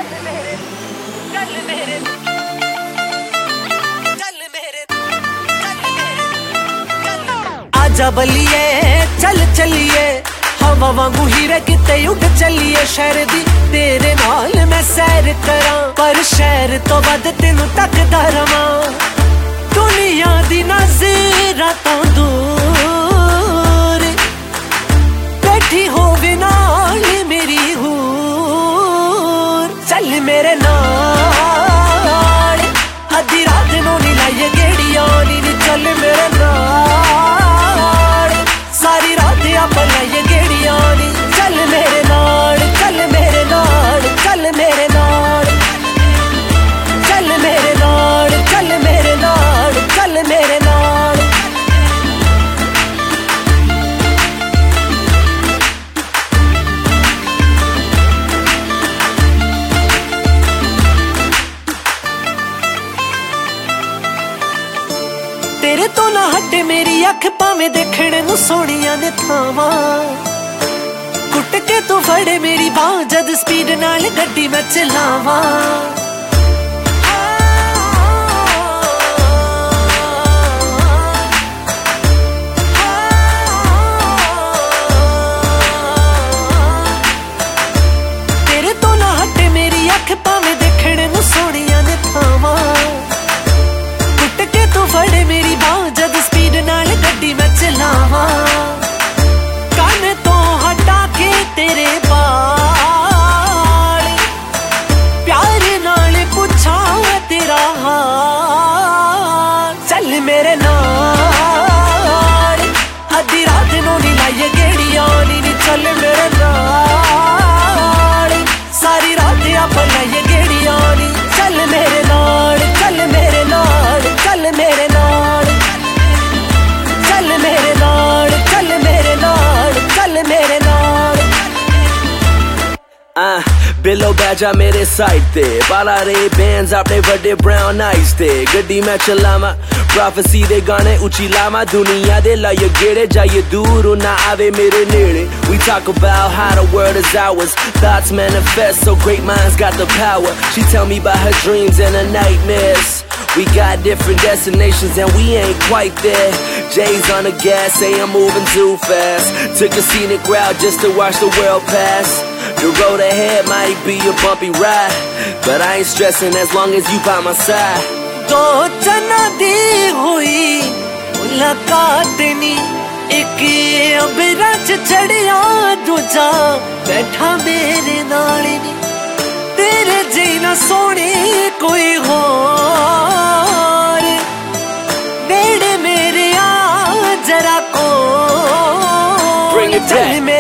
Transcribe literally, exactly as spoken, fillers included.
आजा बलिए चल चलिए हवा वांगू हीरे किते उठ चलिए शहर दी तेरे नाल मैं सैर करा पर शहर तो वध तेनू तकदा रवां दुनिया दी नज़रां तो दूर बैठी होवे नाल मेरी हूर चल मेरे नाल अद्धी रात नूं नी लाइए गेड़ियां नी चल मेरे नाल सारी रात आपां लाइए गेड़ियां नी चल मेरे नाल चल मेरे नाल चल मेरे नाल चल मेरे नाल चल मेरे नाल चल मेरे नाल तेरे तो ना हटे मेरी अख भावें देखने नूं सोहणियां ने थावां कुट के तू फड़े मेरी बांह जद स्पीड नाल गड्डी मैं चलावां तेरे तो ना हटे मेरी अख भावें देखने नूं सोहणियां ने थावां कुट के तू फड़े मेरी बांह जद स्पीड नाल गड्डी मैं चलावां कान तो हटा के तेरे बाल प्यार नाल पुछा तेरा हाल चल मेरे नाल अद्धी रात नूं नी लाइए गेड़ियां नी चल मेरे नाल सारी रात आपां लाइए गेड़ियां नी चल मेरे नाल चल मेरे नाल चल मेरे नाल चल मेरे नाल चल मेरे नाल चल मेरे नाल आ बिलो बैजा मेरे साइड ते बाला रे बैंड्स अपने बड़े ब्राउन आइज ते गड्डी मैं चलावा प्रोफेसी दे गाने उची लावा दुनिया दे लाइए गेड़े जाइए दूर ना आवे मेरे नेड़े we talk about how the world is ours thoughts manifest so great minds got the power she tell me about her dreams and her nightmares we got different destinations and we ain't quite there Jay's on the gas say I'm moving too fast took a scenic route just to watch the world pass the road ahead might be a bumpy ride but I ain't stressing as long as you by my side दो जना दी हुई मुलाकात नी एक अबरा च चढ़िया दूजा बैठा मेरे नाल नी तेरे जिना सोने कोई होर नेड़े मेरे आ जरा को Bring it back